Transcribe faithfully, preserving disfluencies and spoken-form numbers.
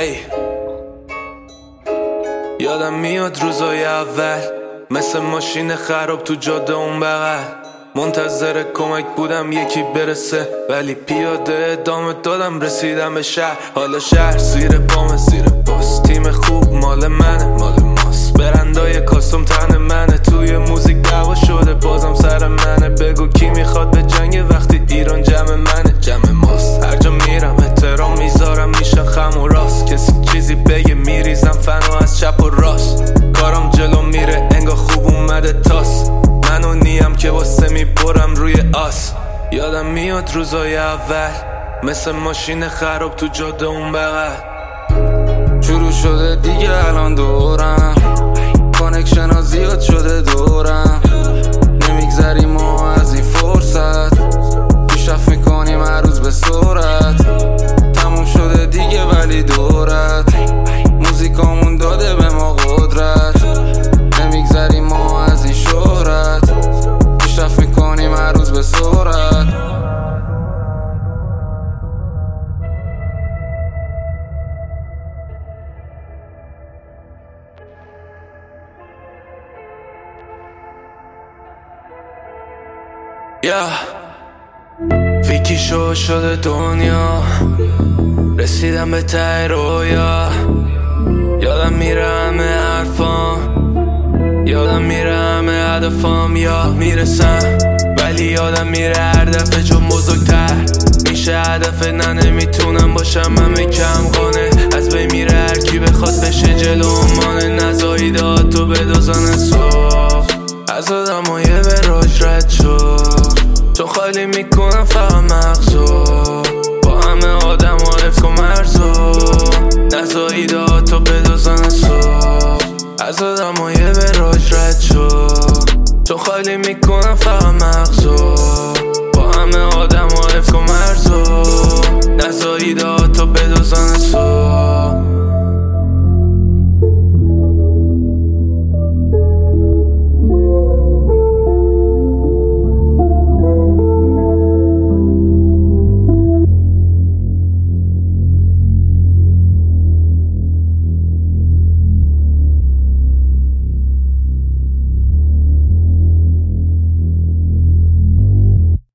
ای یادم میاد روزای اول مثل ماشین خراب تو جاده اون بغل منتظر کمک بودم یکی برسه ولی پیاده ادامه دادم رسیدم به شهر. حالا شهر زیر بام زیر باس تیم خوب مال منه مال ماست برندای کاستوم تن منه توی موزیک دعوا شده بازم سر منه. بگو کی میخواد به جنگ وقتی ایران جمع منه جمع ماست. هر جا میرم احترام میذارم میشن خم و راست کسی چیزی بگه میریزم فنو از چپ و راست. کارم جلو میره انگار خوب اومده تاس منو نیم که واسه میبرم روی آس. یادم میاد روزای اول مثل ماشین خراب تو جاده اون بغل شروع شده دیگه الان دورم کانکشن ها زیاد شده دورم نمیگذریم ما از این فرصت پیشرفت میکنیم هر روز به سرعت تموم شده دیگه ولی دورت موزیکامون داده به ما قدرت نمیگذریم ما از این شهرت پیشرفت میکنیم هر روز به سرعت. یا ویکی شو شده دنیا رسیدم به ته رویا. یادم میره همه حرفام یادم میره همه هدفام یا میرسم ولی یادم میره هر دفعه چون بزرگتر میشه هدف نه نمیتونم باشم همه کم قانه از بین میره هر کی بخواد بشه جلو مانه نزاییده ها تو بدازن صبح از آدم یه براش رد شد چون خالی میکنم فقط مغزو با همه آدم ها حفظ کن